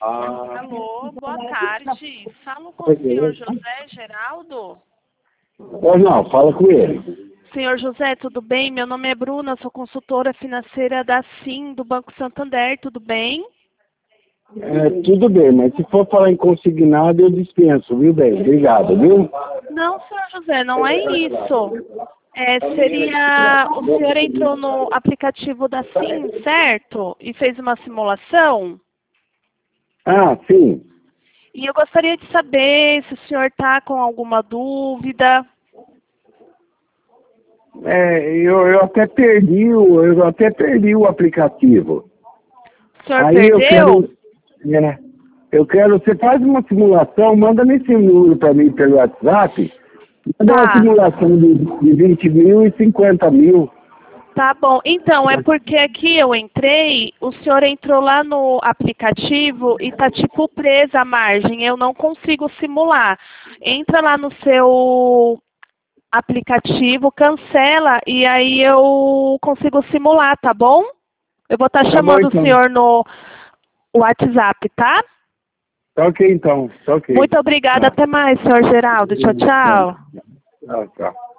Alô, boa tarde. Falo com o senhor José Geraldo? Não, fala com ele. Senhor José, tudo bem? Meu nome é Bruna, sou consultora financeira da SIM, do Banco Santander, tudo bem? Tudo bem, mas se for falar em consignado, eu dispenso, viu, bem? Obrigado, viu? Não, senhor José, não é isso. O senhor entrou no aplicativo da SIM, certo? E fez uma simulação? Ah, sim. E eu gostaria de saber se o senhor está com alguma dúvida. Eu até perdi o aplicativo. O senhor Aí perdeu? eu quero, você faz uma simulação, manda nesse número para mim pelo WhatsApp, manda uma Tá. simulação de 20 mil e 50 mil. Tá bom. Então, é porque aqui eu entrei, o senhor entrou lá no aplicativo e tá tipo presa a margem. Eu não consigo simular. Entra lá no seu aplicativo, cancela e aí eu consigo simular, tá bom? Eu vou estar Tá bom, chamando então. o senhor no WhatsApp, tá? Tá ok, então. Tá ok. Muito obrigada. Tá. Até mais, senhor Geraldo. Tchau, tchau. Tá.